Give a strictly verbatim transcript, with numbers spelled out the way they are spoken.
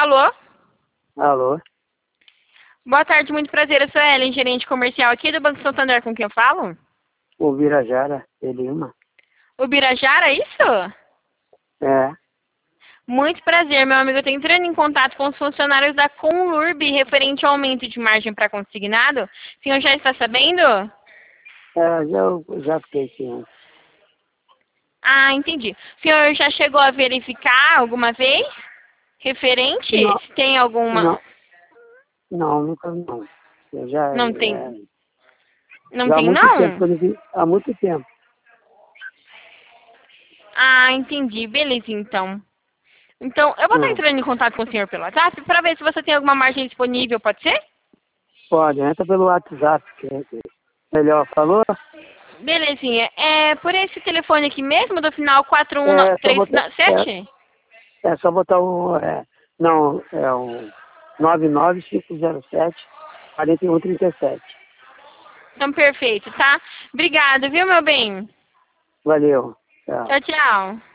Alô? Alô? Boa tarde, muito prazer. Eu sou a Ellen, gerente comercial aqui do Banco Santander, com quem eu falo? O Birajara, Elima. O Birajara, é isso? É. Muito prazer, meu amigo. Eu tô entrando em contato com os funcionários da Conlurb referente ao aumento de margem para consignado. O senhor já está sabendo? É, já, já fiquei sim. Ah, entendi. O senhor já chegou a verificar alguma vez? Referente? Não, Se tem alguma... não, não, nunca não. Eu já, Não é, tem... Não já há tem, muito tempo, não? que eu não vi- há muito tempo. Ah, entendi. Beleza, então. Então, eu vou estar Ah, entrando em contato com o senhor pelo WhatsApp para ver se você tem alguma margem disponível, pode ser? pode, entra pelo WhatsApp, que é melhor, falou? Belezinha. É por esse telefone aqui mesmo, do final quatro um É só três botar, sete? é, é só botar um, é, não, é um nove nove cinco zero sete quatro um três sete. Então, perfeito, tá? Obrigada, viu, meu bem? Valeu, tchau. Tchau, tchau.